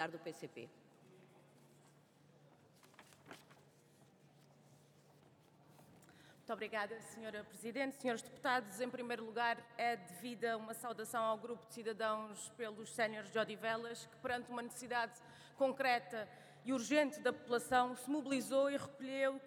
Parlamentar do PCP. Muito obrigada, Sra. Presidente. Senhores deputados, em primeiro lugar, é devida uma saudação ao Grupo de Cidadãos pelos Séniores de Odivelas, que, perante uma necessidade concreta e urgente da população, se mobilizou e recolheu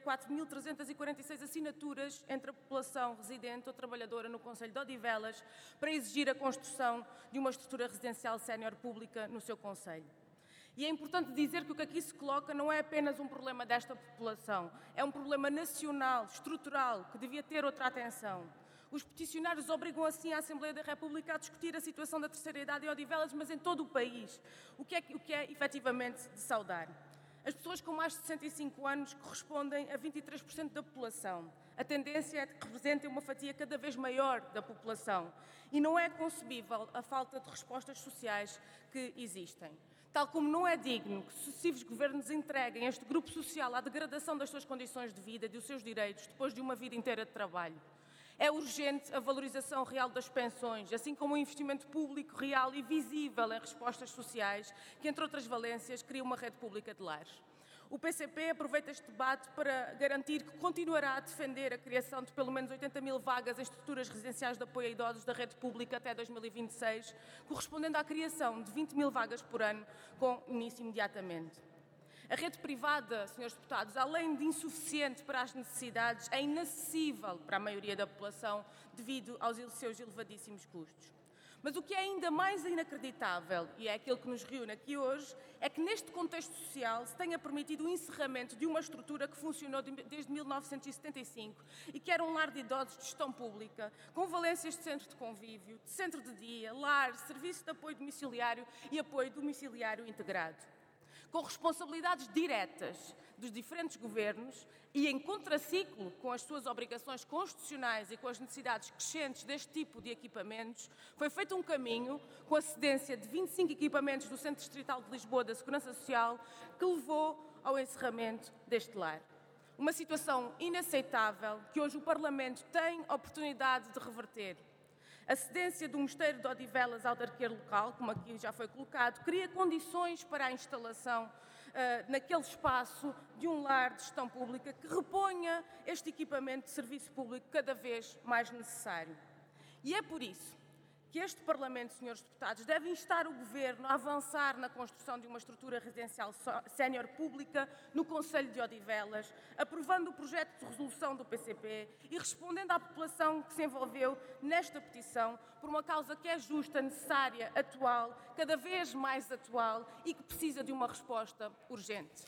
4.346 assinaturas entre a população residente ou trabalhadora no concelho de Odivelas para exigir a construção de uma estrutura residencial sénior pública no seu concelho. E é importante dizer que o que aqui se coloca não é apenas um problema desta população, é um problema nacional, estrutural, que devia ter outra atenção. Os peticionários obrigam assim a Assembleia da República a discutir a situação da terceira idade em Odivelas, mas em todo o país, o que é efetivamente de saudar. As pessoas com mais de 65 anos correspondem a 23% da população. A tendência é que representem uma fatia cada vez maior da população e não é concebível a falta de respostas sociais que existem. Tal como não é digno que sucessivos governos entreguem este grupo social à degradação das suas condições de vida e dos seus direitos depois de uma vida inteira de trabalho. É urgente a valorização real das pensões, assim como um investimento público real e visível em respostas sociais, que, entre outras valências, cria uma rede pública de lares. O PCP aproveita este debate para garantir que continuará a defender a criação de pelo menos 80.000 vagas em estruturas residenciais de apoio a idosos da rede pública até 2026, correspondendo à criação de 20.000 vagas por ano, com início imediatamente. A rede privada, senhores deputados, além de insuficiente para as necessidades, é inacessível para a maioria da população devido aos seus elevadíssimos custos. Mas o que é ainda mais inacreditável, e é aquilo que nos reúne aqui hoje, é que neste contexto social se tenha permitido o encerramento de uma estrutura que funcionou desde 1975 e que era um lar de idosos de gestão pública, com valências de centro de convívio, de centro de dia, lar, serviço de apoio domiciliário e apoio domiciliário integrado, com responsabilidades diretas dos diferentes governos e em contraciclo com as suas obrigações constitucionais e com as necessidades crescentes deste tipo de equipamentos, foi feito um caminho com a cedência de 25 equipamentos do Centro Distrital de Lisboa da Segurança Social que levou ao encerramento deste lar. Uma situação inaceitável que hoje o Parlamento tem oportunidade de reverter. A cedência do Mosteiro de Odivelas à autarquia local, como aqui já foi colocado, cria condições para a instalação naquele espaço de um lar de gestão pública que reponha este equipamento de serviço público cada vez mais necessário. E é por isso que este Parlamento, senhores deputados, deve instar o Governo a avançar na construção de uma estrutura residencial sénior pública no concelho de Odivelas, aprovando o projeto de resolução do PCP e respondendo à população que se envolveu nesta petição por uma causa que é justa, necessária, atual, cada vez mais atual e que precisa de uma resposta urgente.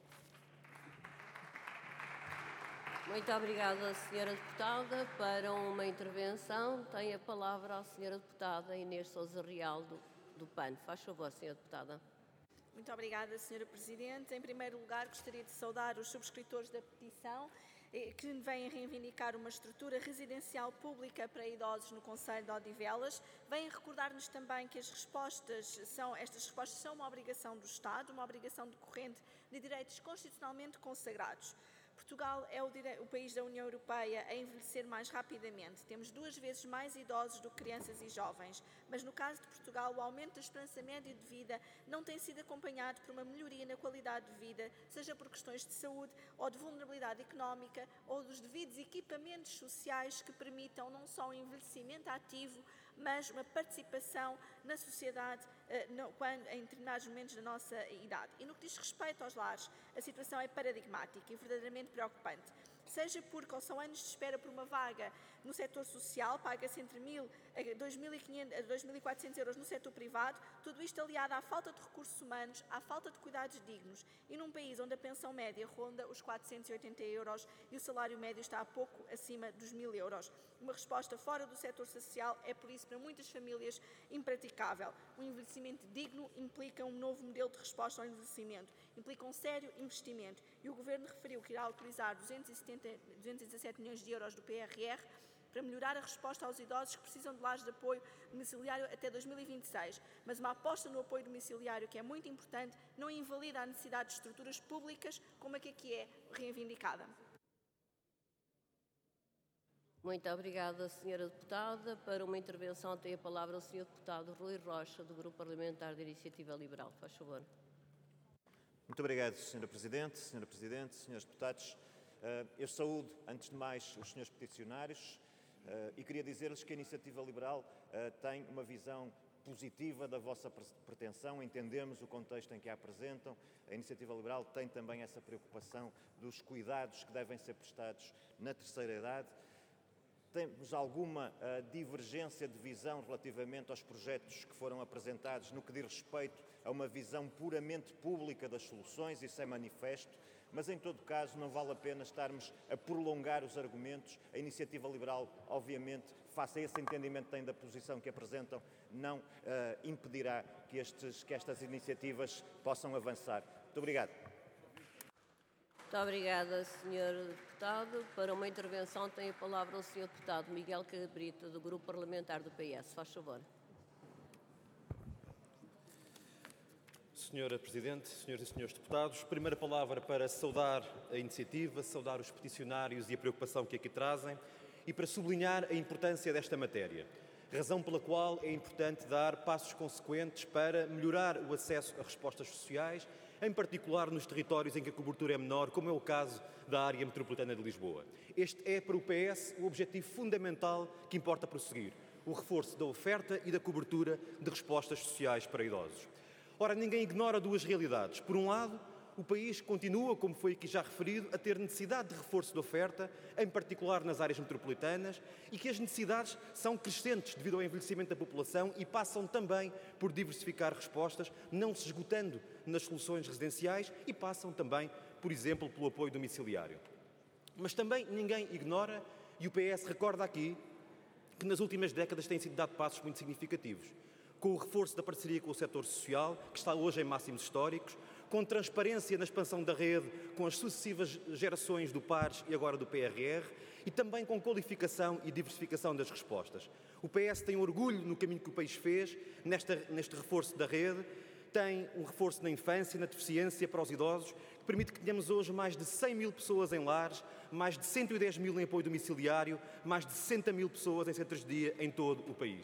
Muito obrigada, Sra. Deputada. Para uma intervenção, tem a palavra a Sra. Deputada Inês Sousa Real, do PAN. Faz favor, Sra. Deputada. Muito obrigada, Sra. Presidente. Em primeiro lugar, gostaria de saudar os subscritores da petição que vêm reivindicar uma estrutura residencial pública para idosos no concelho de Odivelas. Vêm recordar-nos também que estas respostas são uma obrigação do Estado, uma obrigação decorrente de direitos constitucionalmente consagrados. Portugal é o país da União Europeia a envelhecer mais rapidamente. Temos 2 vezes mais idosos do que crianças e jovens, mas no caso de Portugal o aumento da esperança média de vida não tem sido acompanhado por uma melhoria na qualidade de vida, seja por questões de saúde ou de vulnerabilidade económica ou dos devidos equipamentos sociais que permitam não só um envelhecimento ativo, mas uma participação na sociedade em determinados momentos da nossa idade. E no que diz respeito aos lares, a situação é paradigmática e verdadeiramente preocupante. Seja porque ou são anos de espera por uma vaga no setor social, paga-se entre 1.000 a 2.500 a 2.400 euros no setor privado, tudo isto aliado à falta de recursos humanos, à falta de cuidados dignos e num país onde a pensão média ronda os 480 euros e o salário médio está a pouco acima dos 1.000 euros. Uma resposta fora do setor social é, por isso, para muitas famílias impraticável. Um envelhecimento digno implica um novo modelo de resposta ao envelhecimento, implica um sério investimento e o Governo referiu que irá utilizar 217 milhões de euros do PRR para melhorar a resposta aos idosos que precisam de lares de apoio domiciliário até 2026. Mas uma aposta no apoio domiciliário, que é muito importante, não invalida a necessidade de estruturas públicas como a que aqui é reivindicada. Muito obrigada, Sra. Deputada. Para uma intervenção tem a palavra o Sr. Deputado Rui Rocha, do Grupo Parlamentar da Iniciativa Liberal. Faz favor. Muito obrigado, Sra. Presidente, Srs. Deputados. Eu saúdo, antes de mais, os senhores peticionários e queria dizer-lhes que a Iniciativa Liberal tem uma visão positiva da vossa pretensão, entendemos o contexto em que a apresentam. A Iniciativa Liberal tem também essa preocupação dos cuidados que devem ser prestados na terceira idade. Temos alguma divergência de visão relativamente aos projetos que foram apresentados no que diz respeito a uma visão puramente pública das soluções, isso é manifesto, mas em todo caso não vale a pena estarmos a prolongar os argumentos. A Iniciativa Liberal, obviamente, face a esse entendimento que tem da posição que apresentam, não impedirá que estas iniciativas possam avançar. Muito obrigado. Muito obrigada, Sr. Deputado. Para uma intervenção tem a palavra o Sr. Deputado Miguel Cabrita, do Grupo Parlamentar do PS. Faz favor. Senhora Presidente, Senhoras e Senhores Deputados, primeira palavra para saudar a iniciativa, saudar os peticionários e a preocupação que aqui trazem e para sublinhar a importância desta matéria, razão pela qual é importante dar passos consequentes para melhorar o acesso a respostas sociais, em particular nos territórios em que a cobertura é menor, como é o caso da área metropolitana de Lisboa. Este é, para o PS, o objetivo fundamental que importa prosseguir, o reforço da oferta e da cobertura de respostas sociais para idosos. Ora, ninguém ignora duas realidades. Por um lado, o país continua, como foi aqui já referido, a ter necessidade de reforço de oferta, em particular nas áreas metropolitanas, e que as necessidades são crescentes devido ao envelhecimento da população e passam também por diversificar respostas, não se esgotando nas soluções residenciais e passam também, por exemplo, pelo apoio domiciliário. Mas também ninguém ignora, e o PS recorda aqui, que nas últimas décadas têm sido dados passos muito significativos, com o reforço da parceria com o setor social, que está hoje em máximos históricos, com transparência na expansão da rede, com as sucessivas gerações do PARS e agora do PRR, e também com qualificação e diversificação das respostas. O PS tem orgulho no caminho que o país fez, neste reforço da rede, tem um reforço na infância e na deficiência para os idosos, que permite que tenhamos hoje mais de 100 mil pessoas em lares, mais de 110 mil em apoio domiciliário, mais de 60 mil pessoas em centros de dia em todo o país.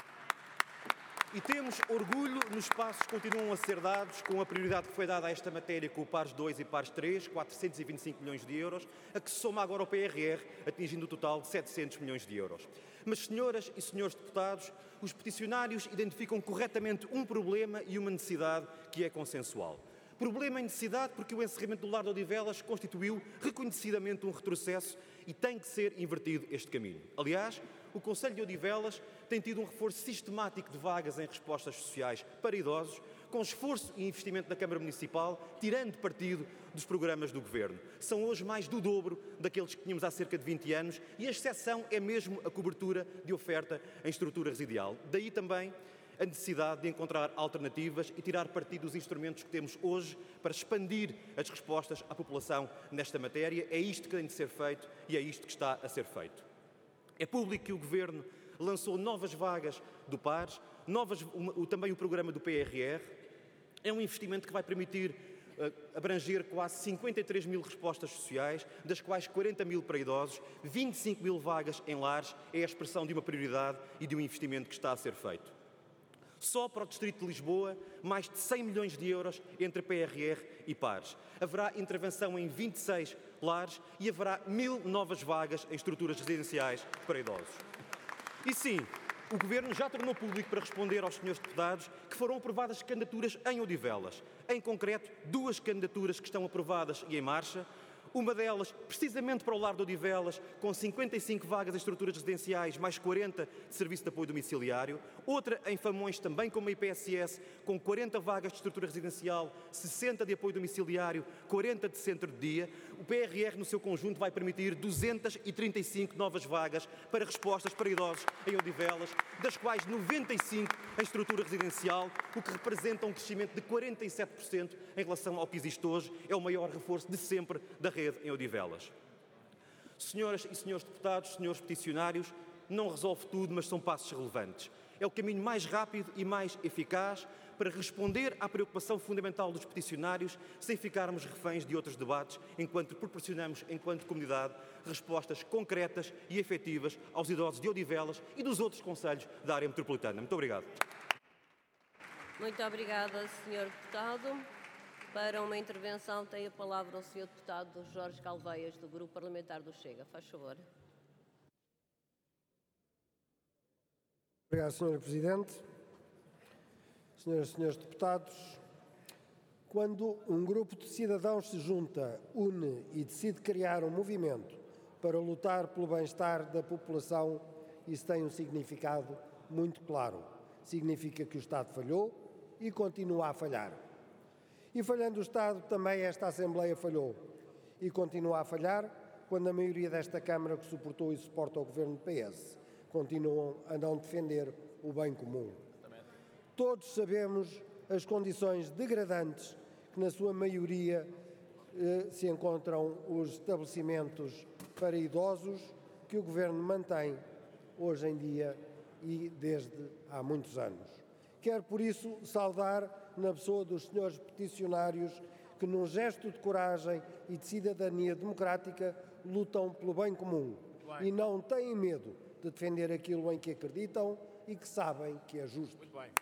E temos orgulho nos passos que continuam a ser dados, com a prioridade que foi dada a esta matéria com o PARS 2 e PARS 3, 425 milhões de euros, a que se soma agora o PRR, atingindo o total de 700 milhões de euros. Mas, senhoras e senhores deputados, os peticionários identificam corretamente um problema e uma necessidade que é consensual. Problema e necessidade porque o encerramento do lar de Odivelas constituiu reconhecidamente um retrocesso e tem que ser invertido este caminho. Aliás, o Conselho de Odivelas tem tido um reforço sistemático de vagas em respostas sociais para idosos, com esforço e investimento da Câmara Municipal, tirando partido dos programas do Governo. São hoje mais do dobro daqueles que tínhamos há cerca de 20 anos e a exceção é mesmo a cobertura de oferta em estrutura residencial. Daí também a necessidade de encontrar alternativas e tirar partido dos instrumentos que temos hoje para expandir as respostas à população nesta matéria. É isto que tem de ser feito e é isto que está a ser feito. É público que o Governo lançou novas vagas do PARS, também o programa do PRR. É um investimento que vai permitir abranger quase 53 mil respostas sociais, das quais 40 mil para idosos, 25 mil vagas em lares. É a expressão de uma prioridade e de um investimento que está a ser feito. Só para o Distrito de Lisboa, mais de 100 milhões de euros entre PRR e PARS. Haverá intervenção em 26 lares e haverá 1000 novas vagas em estruturas residenciais para idosos. E sim, o Governo já tornou público para responder aos senhores deputados que foram aprovadas candidaturas em Odivelas. Em concreto, 2 candidaturas que estão aprovadas e em marcha. Uma delas, precisamente para o lar de Odivelas, com 55 vagas em estruturas residenciais, mais 40 de serviço de apoio domiciliário. Outra em Famões, também com uma IPSS, com 40 vagas de estrutura residencial, 60 de apoio domiciliário, 40 de centro de dia. O PRR, no seu conjunto, vai permitir 235 novas vagas para respostas para idosos em Odivelas, das quais 95 em estrutura residencial, o que representa um crescimento de 47% em relação ao que existe hoje. É o maior reforço de sempre da rede em Odivelas. Senhoras e senhores deputados, senhores peticionários, não resolve tudo, mas são passos relevantes. É o caminho mais rápido e mais eficaz para responder à preocupação fundamental dos peticionários, sem ficarmos reféns de outros debates, enquanto proporcionamos, enquanto comunidade, respostas concretas e efetivas aos idosos de Odivelas e dos outros concelhos da área metropolitana. Muito obrigado. Muito obrigada, Sr. Deputado. Para uma intervenção tem a palavra o Sr. Deputado Jorge Calveias, do Grupo Parlamentar do Chega. Faz favor. Obrigado, Sr. Presidente. Senhoras e senhores deputados, quando um grupo de cidadãos se junta, une e decide criar um movimento para lutar pelo bem-estar da população, isso tem um significado muito claro. Significa que o Estado falhou e continua a falhar. E falhando o Estado, também esta Assembleia falhou e continua a falhar quando a maioria desta Câmara que suportou e suporta o Governo PS continuam a não defender o bem comum. Todos sabemos as condições degradantes que, na sua maioria, se encontram os estabelecimentos para idosos que o Governo mantém hoje em dia e desde há muitos anos. Quero, por isso, saudar, na pessoa dos senhores peticionários, que, num gesto de coragem e de cidadania democrática, lutam pelo bem comum e não têm medo de defender aquilo em que acreditam e que sabem que é justo.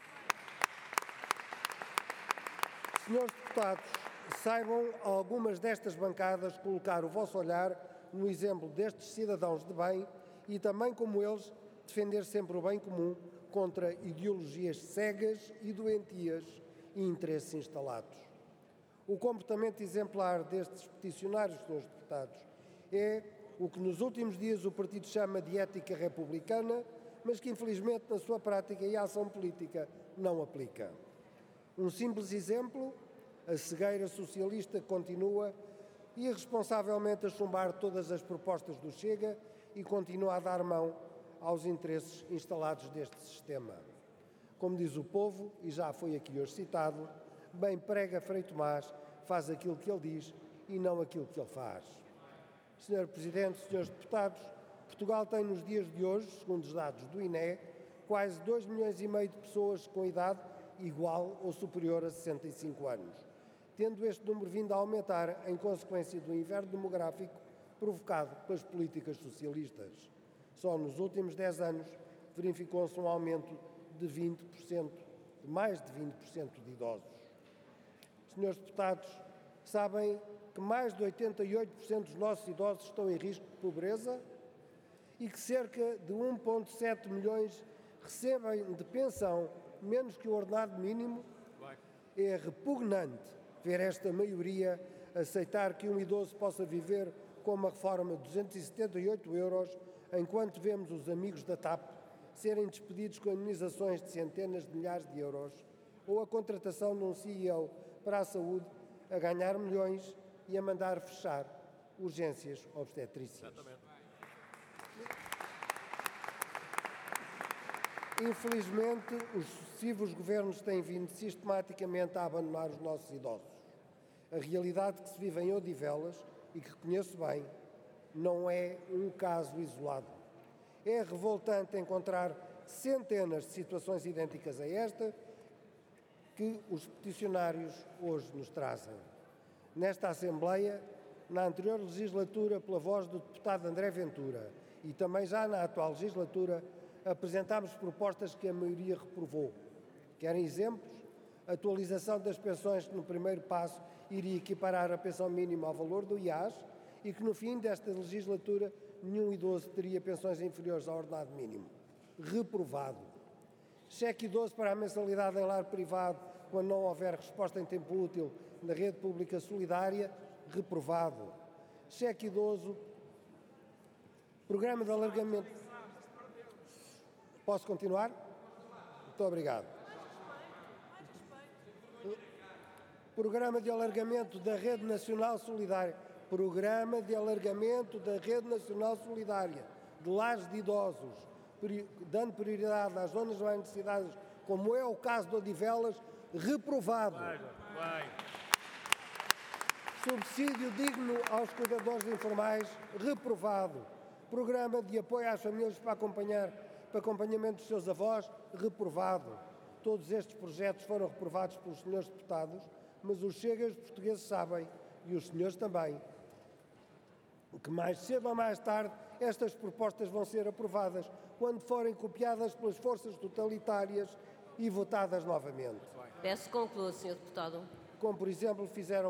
Senhores deputados, saibam algumas destas bancadas colocar o vosso olhar no exemplo destes cidadãos de bem e também, como eles, defender sempre o bem comum contra ideologias cegas e doentias e interesses instalados. O comportamento exemplar destes peticionários, senhores deputados, é o que nos últimos dias o partido chama de ética republicana, mas que infelizmente na sua prática e ação política não aplica. Um simples exemplo, a cegueira socialista continua irresponsavelmente a chumbar todas as propostas do Chega e continua a dar mão aos interesses instalados deste sistema. Como diz o povo, e já foi aqui hoje citado, bem prega Frei Tomás, faz aquilo que ele diz e não aquilo que ele faz. Senhor Presidente, senhores deputados, Portugal tem nos dias de hoje, segundo os dados do INE, quase 2,5 milhões de pessoas com idade igual ou superior a 65 anos, tendo este número vindo a aumentar em consequência do inverno demográfico provocado pelas políticas socialistas. Só nos últimos 10 anos verificou-se um aumento de 20%, de mais de 20% de idosos. Senhores deputados, sabem que mais de 88% dos nossos idosos estão em risco de pobreza e que cerca de 1,7 milhões recebem de pensão menos que o ordenado mínimo? É repugnante ver esta maioria aceitar que um idoso possa viver com uma reforma de 278 euros, enquanto vemos os amigos da TAP serem despedidos com indemnizações de centenas de milhares de euros, ou a contratação de um CEO para a saúde a ganhar milhões e a mandar fechar urgências obstetrícias. Infelizmente, os sucessivos governos têm vindo sistematicamente a abandonar os nossos idosos. A realidade que se vive em Odivelas, e que conheço bem, não é um caso isolado. É revoltante encontrar centenas de situações idênticas a esta que os peticionários hoje nos trazem. Nesta Assembleia, na anterior legislatura, pela voz do deputado André Ventura, e também já na atual legislatura, apresentámos propostas que a maioria reprovou. Querem exemplos? A atualização das pensões, que no primeiro passo iria equiparar a pensão mínima ao valor do IAS e que no fim desta legislatura nenhum idoso teria pensões inferiores ao ordenado mínimo. Reprovado. Cheque idoso para a mensalidade em lar privado quando não houver resposta em tempo útil na rede pública solidária. Reprovado. Cheque idoso. Programa de alargamento. Posso continuar? Muito obrigado. Programa de alargamento da Rede Nacional Solidária. Programa de alargamento da Rede Nacional Solidária de lares de idosos, dando prioridade às zonas mais necessitadas, como é o caso de Odivelas, reprovado. Subsídio digno aos cuidadores informais, reprovado. Programa de apoio às famílias para acompanhamento dos seus avós, reprovado. Todos estes projetos foram reprovados pelos senhores deputados, mas os chegas portugueses sabem, e os senhores também, que mais cedo ou mais tarde estas propostas vão ser aprovadas, quando forem copiadas pelas forças totalitárias e votadas novamente. Peço que conclua, Sr. Deputado. como por exemplo fizeram